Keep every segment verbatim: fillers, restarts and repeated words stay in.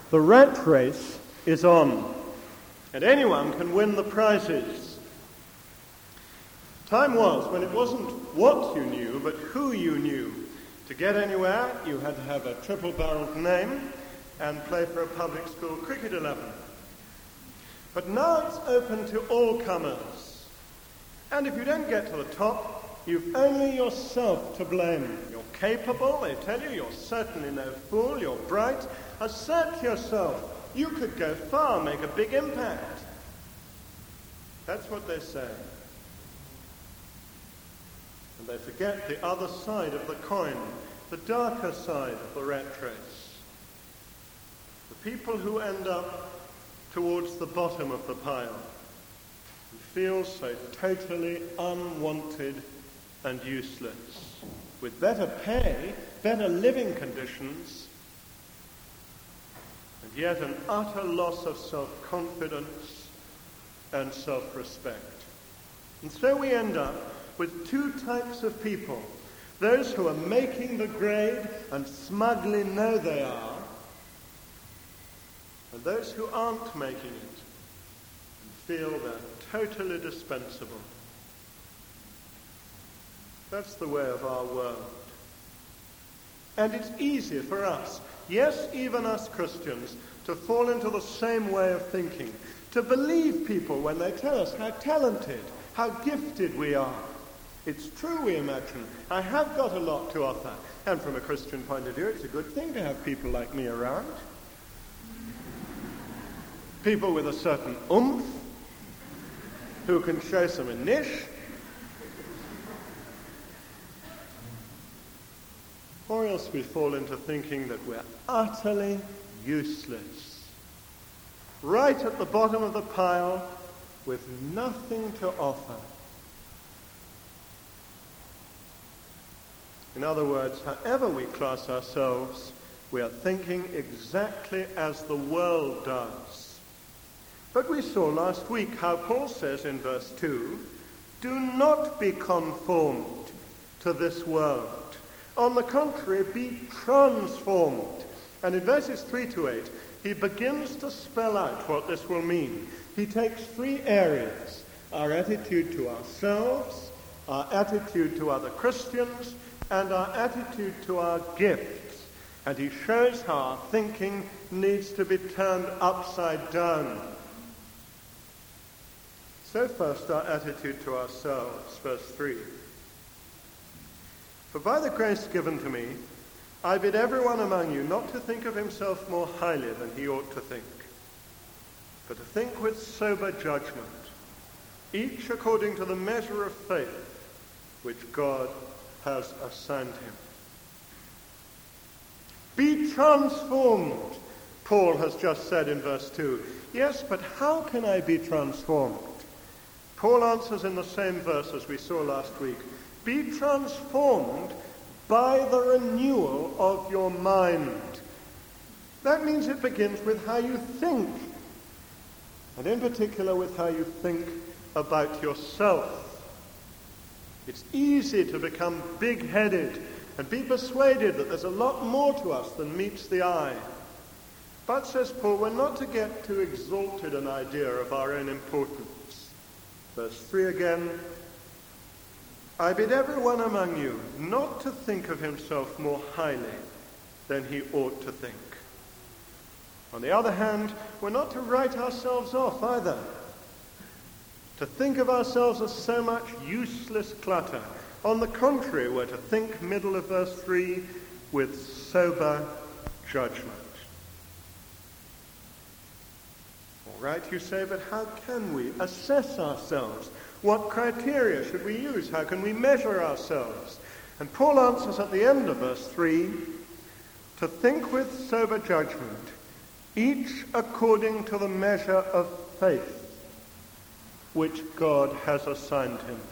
The rat race is on, and anyone can win the prizes. Time was when it wasn't what you knew, but who you knew. To get anywhere, you had to have a triple-barreled name and play for a public school cricket eleven. But now it's open to all comers. And if you don't get to the top, you've only yourself to blame. You're capable, they tell you, you're certainly no fool, you're bright. Assert yourself. You could go far, make a big impact. That's what they say. And they forget the other side of the coin, the darker side of the rat race. The people who end up towards the bottom of the pile and feel so totally unwanted and useless, with better pay, better living conditions, and yet an utter loss of self-confidence and self-respect. And so we end up with two types of people: those who are making the grade and smugly know they are, and those who aren't making it and feel they're totally dispensable. That's the way of our world. And it's easy for us, yes, even us Christians, to fall into the same way of thinking, to believe people when they tell us how talented, how gifted we are. It's true, we imagine. I have got a lot to offer. And from a Christian point of view, it's a good thing to have people like me around. People with a certain oomph, who can show some niche. Or else we fall into thinking that we're utterly useless, right at the bottom of the pile with nothing to offer. In other words, however we class ourselves, we are thinking exactly as the world does. But we saw last week how Paul says in verse two, "Do not be conformed to this world. On the contrary, be transformed." And in verses three to eight, he begins to spell out what this will mean. He takes three areas: our attitude to ourselves, our attitude to other Christians, and our attitude to our gifts. And he shows how our thinking needs to be turned upside down. So first, our attitude to ourselves, verse three. "For by the grace given to me, I bid everyone among you not to think of himself more highly than he ought to think, but to think with sober judgment, each according to the measure of faith which God has assigned him." Be transformed, Paul has just said in verse two. Yes, but how can I be transformed? Paul answers in the same verse as we saw last week. Be transformed by the renewal of your mind. That means it begins with how you think, and in particular with how you think about yourself. It's easy to become big-headed and be persuaded that there's a lot more to us than meets the eye. But, says Paul, we're not to get too exalted an idea of our own importance. Verse three again, "I bid everyone among you not to think of himself more highly than he ought to think." On the other hand, we're not to write ourselves off either, to think of ourselves as so much useless clutter. On the contrary, we're to think, middle of verse three, with sober judgment. All right, you say, but how can we assess ourselves? What criteria should we use? How can we measure ourselves? And Paul answers at the end of verse three, "To think with sober judgment, each according to the measure of faith which God has assigned him."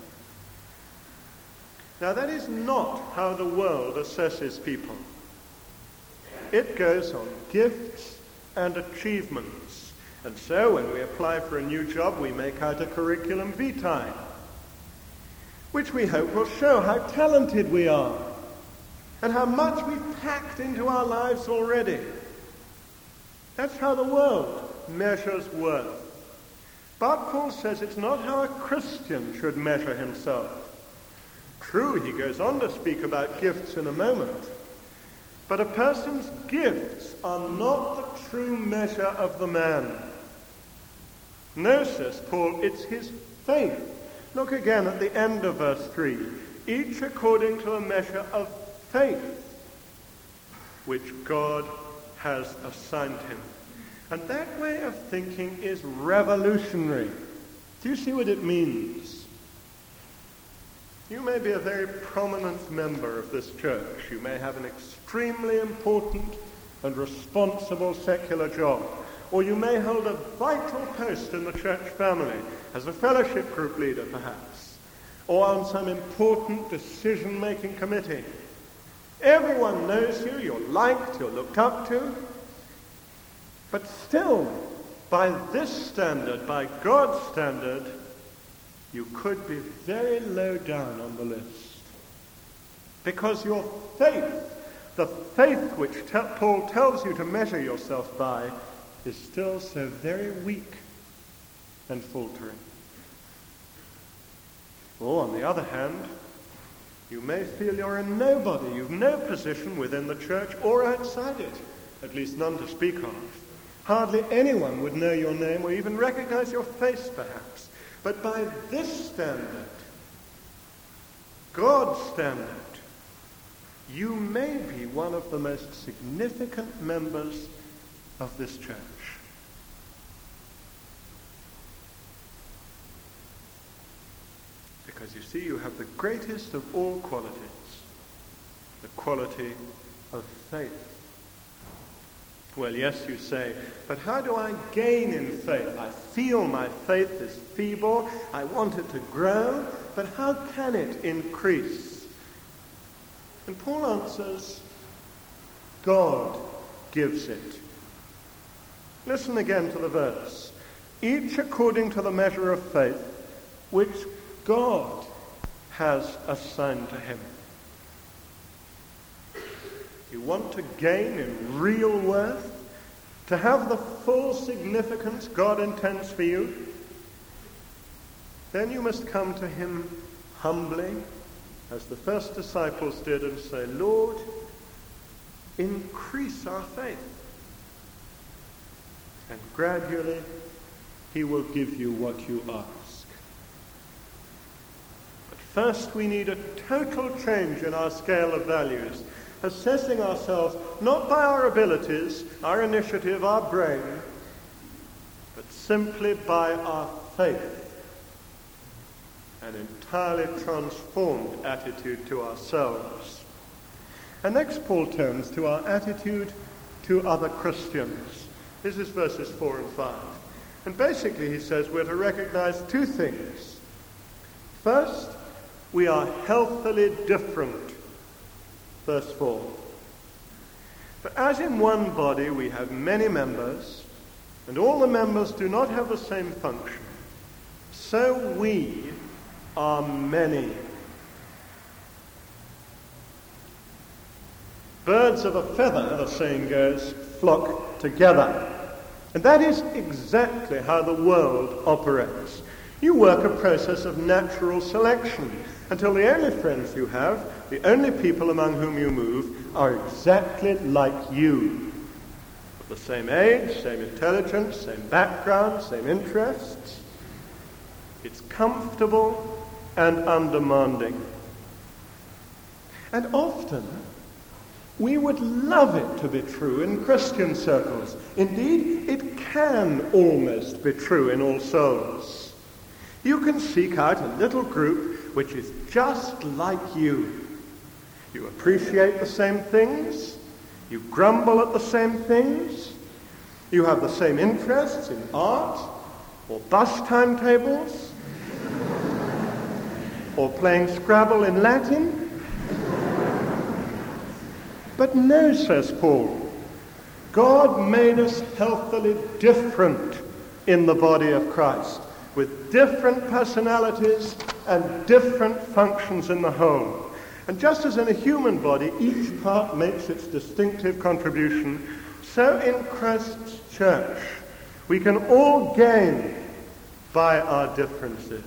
Now that is not how the world assesses people. It goes on gifts and achievements. And so when we apply for a new job, we make out a curriculum vitae, which we hope will show how talented we are and how much we've packed into our lives already. That's how the world measures worth. But Paul says it's not how a Christian should measure himself. True, he goes on to speak about gifts in a moment. But a person's gifts are not the true measure of the man. No, says Paul, it's his faith. Look again at the end of verse three. Each according to a measure of faith, which God has assigned him. And that way of thinking is revolutionary. Do you see what it means? You may be a very prominent member of this church. You may have an extremely important and responsible secular job. Or you may hold a vital post in the church family, as a fellowship group leader perhaps, or on some important decision-making committee. Everyone knows you, you're liked, you're looked up to. But still, by this standard, by God's standard, you could be very low down on the list. Because your faith, the faith which te- Paul tells you to measure yourself by, is still so very weak and faltering. Or, on the other hand, you may feel you're a nobody. You've no position within the church or outside it, at least none to speak of. Hardly anyone would know your name or even recognize your face, perhaps. But by this standard, God's standard, you may be one of the most significant members of this church. Because you see, you have the greatest of all qualities, the quality of faith. Well, yes, you say, but how do I gain in faith? I feel my faith is feeble. I want it to grow, but how can it increase? And Paul answers, God gives it. Listen again to the verse. Each according to the measure of faith, which God has assigned to him. You want to gain in real worth, to have the full significance God intends for you, then you must come to him humbly, as the first disciples did, and say, Lord, increase our faith. And gradually he will give you what you ask. But first we need a total change in our scale of values, assessing ourselves not by our abilities, our initiative, our brain, but simply by our faith, an entirely transformed attitude to ourselves. And next Paul turns to our attitude to other Christians. This is verses four and five. And basically he says we're to recognize two things. First, we are healthily different. Verse four. But as in one body we have many members, and all the members do not have the same function, so we are many. Birds of a feather, the saying goes, flock together. And that is exactly how the world operates. You work a process of natural selection until the only friends you have, the only people among whom you move, are exactly like you. The same age, same intelligence, same background, same interests. It's comfortable and undemanding. And often, we would love it to be true in Christian circles. Indeed, it can almost be true in all souls. You can seek out a little group which is just like you. You appreciate the same things. You grumble at the same things. You have the same interests in art or bus timetables or playing Scrabble in Latin. But no, says Paul, God made us healthily different in the body of Christ, with different personalities and different functions in the whole. And just as in a human body, each part makes its distinctive contribution, so in Christ's church, we can all gain by our differences.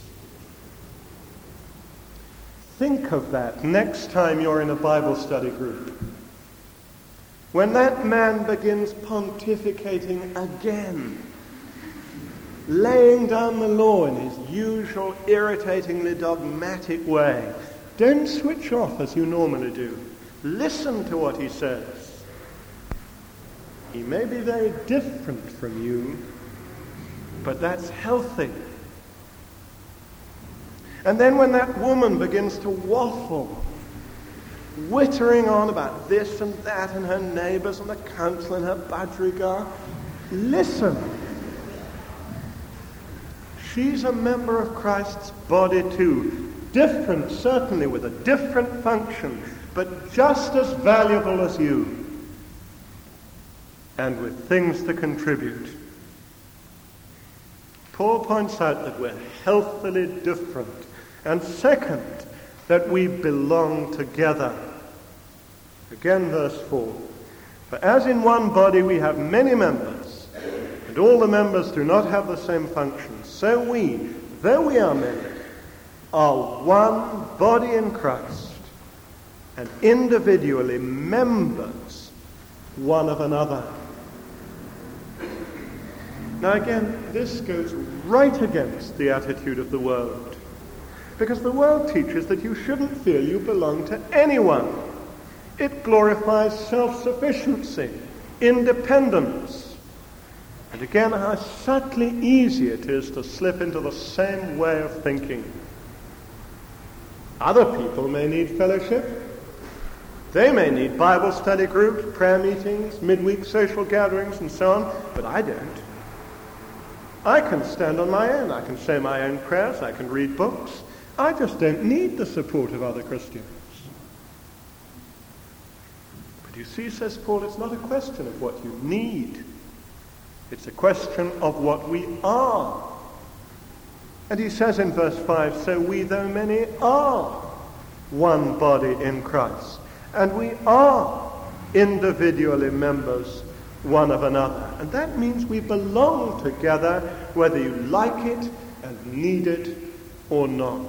Think of that next time you're in a Bible study group. When that man begins pontificating again, laying down the law in his usual irritatingly dogmatic way, don't switch off as you normally do. Listen to what he says. He may be very different from you, but that's healthy. And then when that woman begins to waffle, wittering on about this and that and her neighbours and the council and her budgerigar, listen. She's a member of Christ's body too. Different, certainly, with a different function, but just as valuable as you. And with things to contribute. Paul points out that we're healthily different. And second, that we belong together. Again, verse four. For as in one body we have many members, and all the members do not have the same function, so we, though we are many, are one body in Christ, and individually members one of another. Now again, this goes right against the attitude of the world. Because the world teaches that you shouldn't feel you belong to anyone. It glorifies self-sufficiency, independence. And again, how subtly easy it is to slip into the same way of thinking. Other people may need fellowship. They may need Bible study groups, prayer meetings, midweek social gatherings, and so on, but I don't. I can stand on my own. I can say my own prayers. I can read books. I just don't need the support of other Christians. But you see, says Paul, it's not a question of what you need. It's a question of what we are. And he says in verse five, so we, though many, are one body in Christ. And we are individually members one of another. And that means we belong together, whether you like it and need it or not.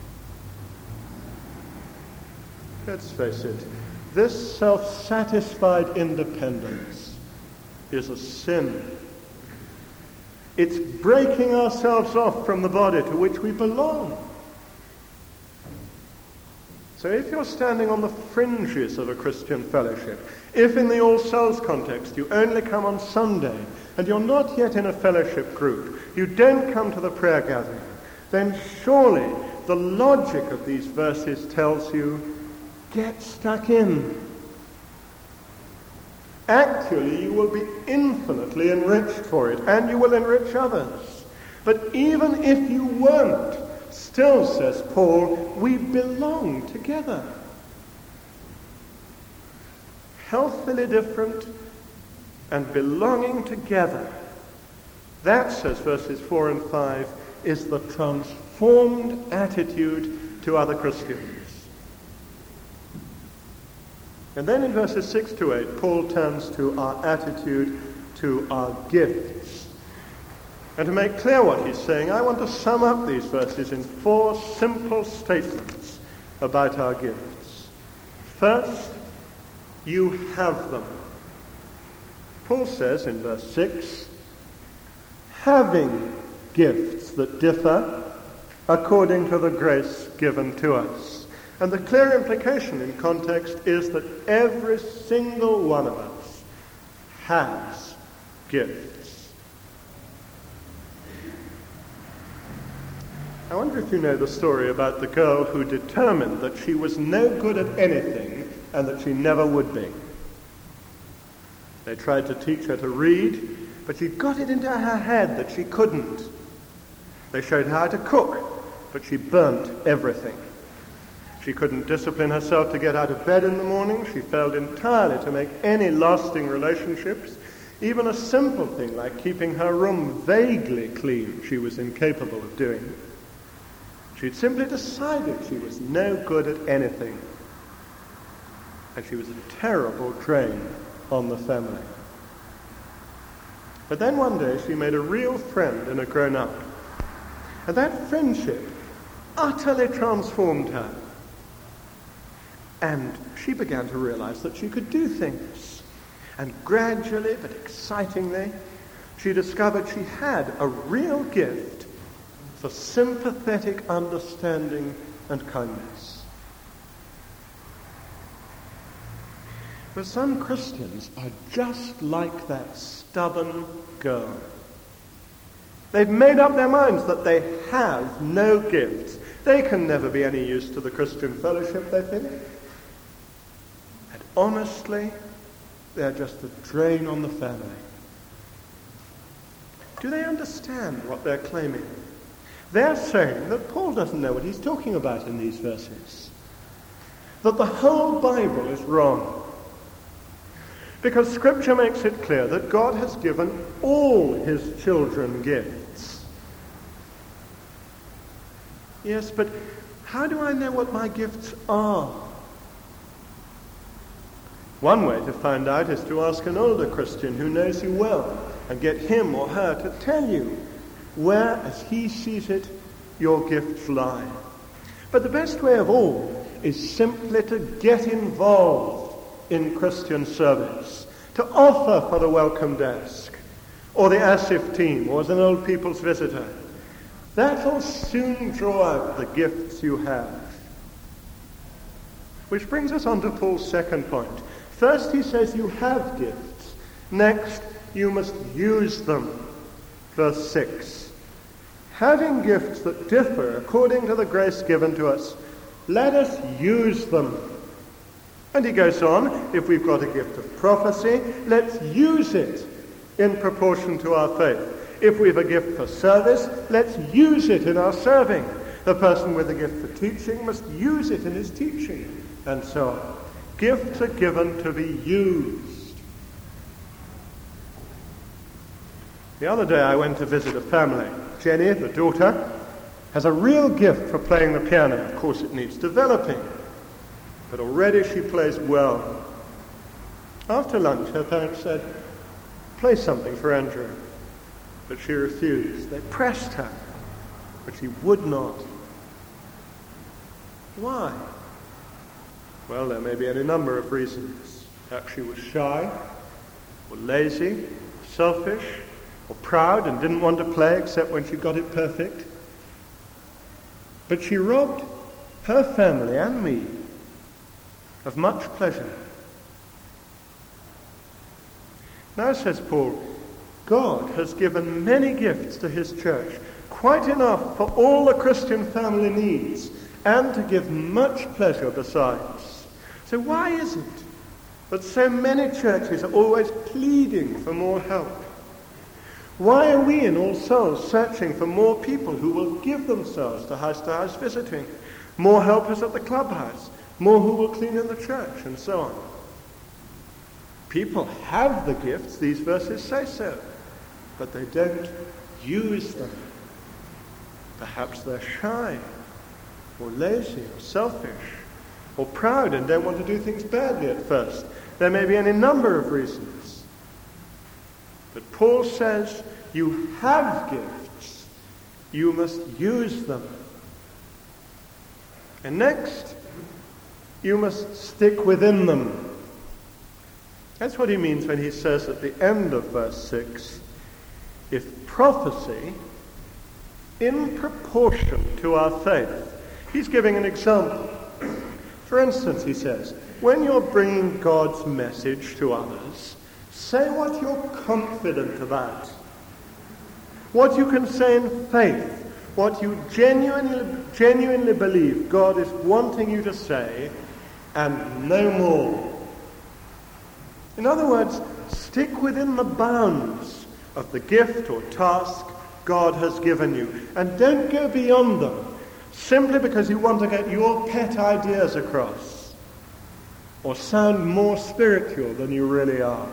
Let's face it, this self-satisfied independence is a sin. It's breaking ourselves off from the body to which we belong. So if you're standing on the fringes of a Christian fellowship, if in the All Souls context you only come on Sunday, and you're not yet in a fellowship group, you don't come to the prayer gathering, then surely the logic of these verses tells you, get stuck in. Actually, you will be infinitely enriched for it, and you will enrich others. But even if you weren't, still, says Paul, we belong together. Healthily different and belonging together. That, says verses four and five, is the transformed attitude to other Christians. And then in verses six to eight, Paul turns to our attitude to our gifts. And to make clear what he's saying, I want to sum up these verses in four simple statements about our gifts. First, you have them. Paul says in verse six, having gifts that differ according to the grace given to us. And the clear implication in context is that every single one of us has gifts. I wonder if you know the story about the girl who determined that she was no good at anything and that she never would be. They tried to teach her to read, but she got it into her head that she couldn't. They showed her how to cook, but she burnt everything. She couldn't discipline herself to get out of bed in the morning. She failed entirely to make any lasting relationships. Even a simple thing like keeping her room vaguely clean, she was incapable of doing. She'd simply decided she was no good at anything. And she was a terrible drain on the family. But then one day she made a real friend in a grown-up. And that friendship utterly transformed her. And she began to realize that she could do things. And gradually, but excitingly, she discovered she had a real gift for sympathetic understanding and kindness. But some Christians are just like that stubborn girl. They've made up their minds that they have no gifts. They can never be any use to the Christian fellowship, they think. And honestly, they're just a drain on the family. Do they understand what they're claiming? They're saying that Paul doesn't know what he's talking about in these verses. That the whole Bible is wrong. Because Scripture makes it clear that God has given all his children gifts. Yes, but how do I know what my gifts are? One way to find out is to ask an older Christian who knows you well and get him or her to tell you where, as he sees it, your gifts lie. But the best way of all is simply to get involved in Christian service, to offer for the welcome desk, or the ASIF team, or as an old people's visitor. That'll soon draw out the gifts you have. Which brings us on to Paul's second point. First, he says you have gifts. Next, you must use them. Verse six. Having gifts that differ according to the grace given to us, let us use them. And he goes on, if we've got a gift of prophecy, let's use it in proportion to our faith. If we've a gift for service, let's use it in our serving. The person with a gift for teaching must use it in his teaching, and so on. Gifts are given to be used. The other day I went to visit a family. Jenny, the daughter, has a real gift for playing the piano. Of course, it needs developing, but already she plays well. After lunch, her parents said, "Play something for Andrew." But she refused. They pressed her, but she would not. Why? Well, there may be any number of reasons. Perhaps she was shy, or lazy, selfish, or proud and didn't want to play except when she got it perfect. But she robbed her family and me of much pleasure. Now, says Paul, God has given many gifts to his church, quite enough for all the Christian family needs, and to give much pleasure besides. So why is it that so many churches are always pleading for more help? Why are we in All Souls searching for more people who will give themselves to house-to-house visiting, more helpers at the clubhouse, more who will clean in the church, and so on? People have the gifts, these verses say so, but they don't use them. Perhaps they're shy, or lazy, or selfish, or proud and don't want to do things badly at first. There may be any number of reasons. But Paul says, you have gifts. You must use them. And next, you must stick within them. That's what he means when he says at the end of verse six, if prophecy, in proportion to our faith. He's giving an example. For instance, he says, when you're bringing God's message to others, say what you're confident about. What you can say in faith. What you genuinely, genuinely believe God is wanting you to say, and no more. In other words, stick within the bounds of the gift or task God has given you, and don't go beyond them simply because you want to get your pet ideas across or sound more spiritual than you really are.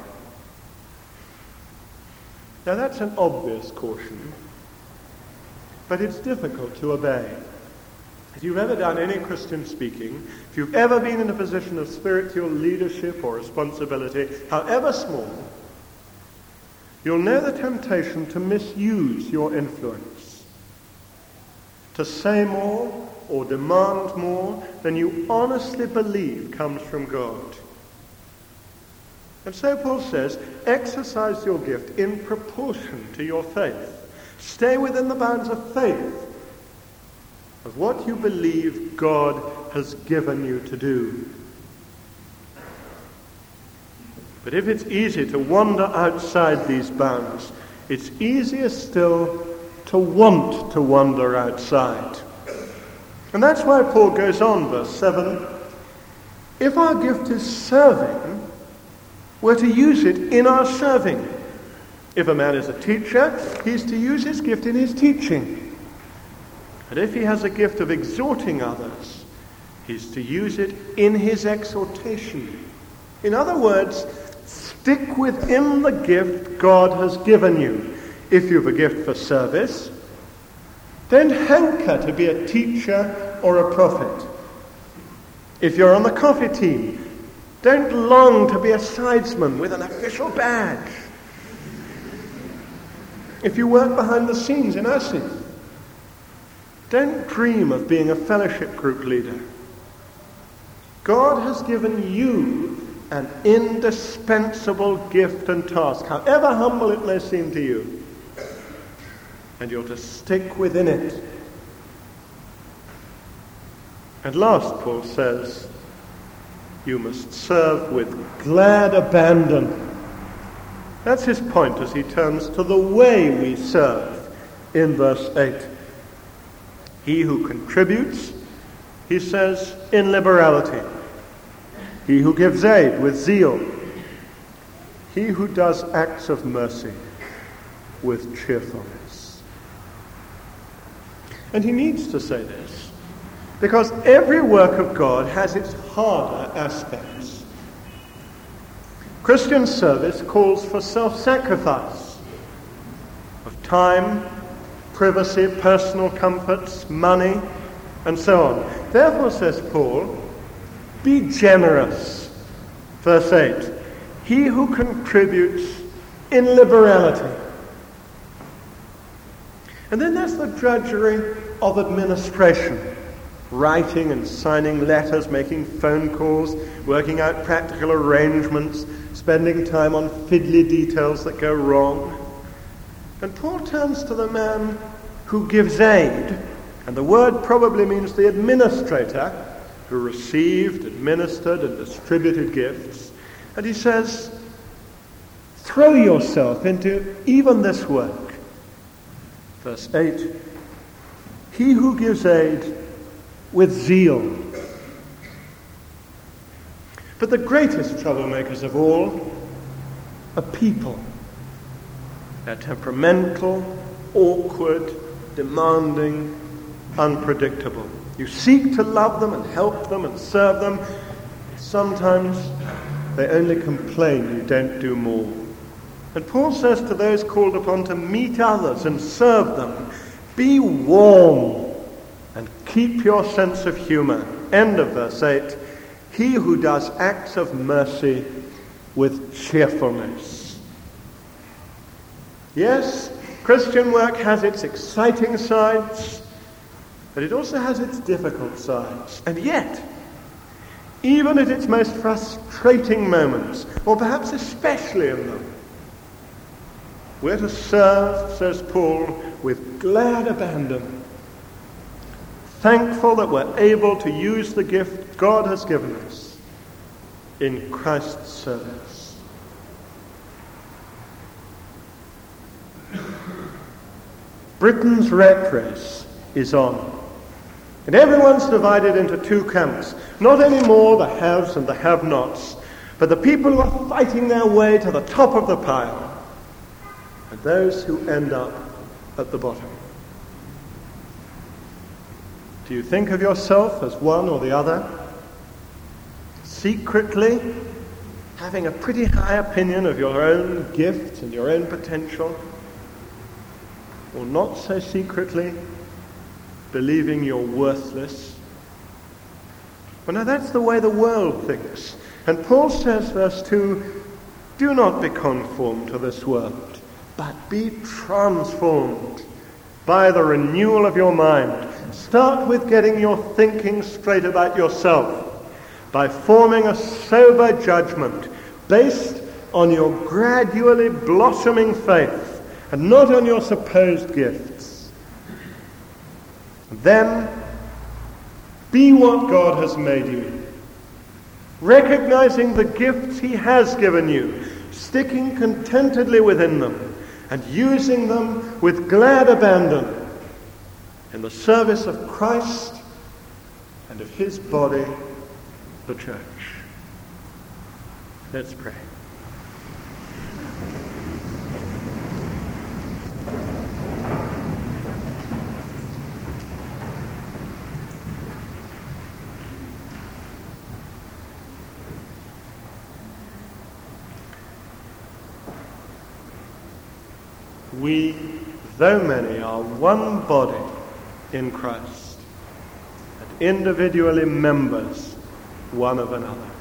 Now that's an obvious caution, but it's difficult to obey. If you've ever done any Christian speaking, if you've ever been in a position of spiritual leadership or responsibility, however small, you'll know the temptation to misuse your influence, to say more or demand more than you honestly believe comes from God. And so Paul says, exercise your gift in proportion to your faith. Stay within the bounds of faith, of what you believe God has given you to do. But if it's easy to wander outside these bounds, it's easier still to want to wander outside. And that's why Paul goes on, verse seven, if our gift is serving, we're to use it in our serving. If a man is a teacher, he's to use his gift in his teaching. And if he has a gift of exhorting others, he's to use it in his exhortation. In other words, stick within the gift God has given you. If you've a gift for service, don't hanker to be a teacher or a prophet. If you're on the coffee team, don't long to be a sidesman with an official badge. If you work behind the scenes in U S I, don't dream of being a fellowship group leader. God has given you an indispensable gift and task, however humble it may seem to you. And you're to stick within it. And last, Paul says, you must serve with glad abandon. That's his point as he turns to the way we serve in verse eight. He who contributes, he says, in liberality. He who gives aid with zeal. He who does acts of mercy with cheerfulness. And he needs to say this, because every work of God has its harder aspects. Christian service calls for self-sacrifice of time, privacy, personal comforts, money, and so on. Therefore, says Paul, be generous. Verse eight, he who contributes in liberality. And then there's the drudgery of administration. Writing and signing letters, making phone calls, working out practical arrangements, spending time on fiddly details that go wrong. And Paul turns to the man who gives aid, and the word probably means the administrator who received, administered, and distributed gifts. And he says, throw yourself into even this work. Verse eight, he who gives aid with zeal. But the greatest troublemakers of all are people. They're temperamental, awkward, demanding, unpredictable. You seek to love them and help them and serve them. Sometimes they only complain you don't do more. And Paul says to those called upon to meet others and serve them, be warm and keep your sense of humor. End of verse eight. He who does acts of mercy with cheerfulness. Yes, Christian work has its exciting sides, but it also has its difficult sides. And yet, even at its most frustrating moments, or perhaps especially in them, we're to serve, says Paul, with glad abandon, thankful that we're able to use the gift God has given us in Christ's service. Britain's rat race is on. And everyone's divided into two camps. Not anymore the haves and the have-nots, but the people who are fighting their way to the top of the pile, and those who end up at the bottom. Do you think of yourself as one or the other? Secretly having a pretty high opinion of your own gifts and your own potential? Or not so secretly, believing you're worthless? Well, now that's the way the world thinks. And Paul says, verse two, do not be conformed to this world, but be transformed by the renewal of your mind. Start with getting your thinking straight about yourself by forming a sober judgment based on your gradually blossoming faith and not on your supposed gifts. Then be what God has made you, recognizing the gifts he has given you, sticking contentedly within them, and using them with glad abandon in the service of Christ and of his body, the church. Let's pray. We, though many, are one body in Christ, and individually members one of another.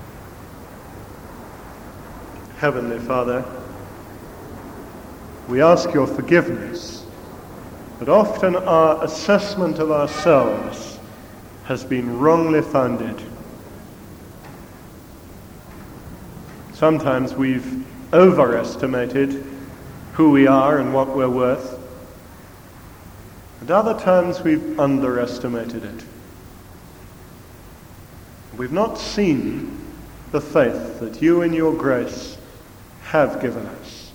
Heavenly Father, we ask your forgiveness that often our assessment of ourselves has been wrongly founded. Sometimes we've overestimated who we are and what we're worth. And other times we've underestimated it. We've not seen the faith that you in your grace have given us.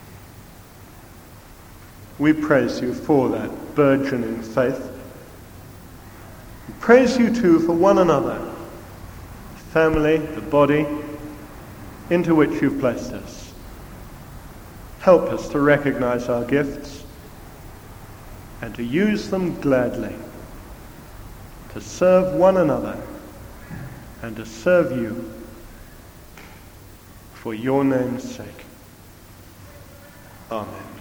We praise you for that burgeoning faith. We praise you too for one another, the family, the body, into which you've placed us. Help us to recognize our gifts and to use them gladly, to serve one another and to serve you for your name's sake. Amen.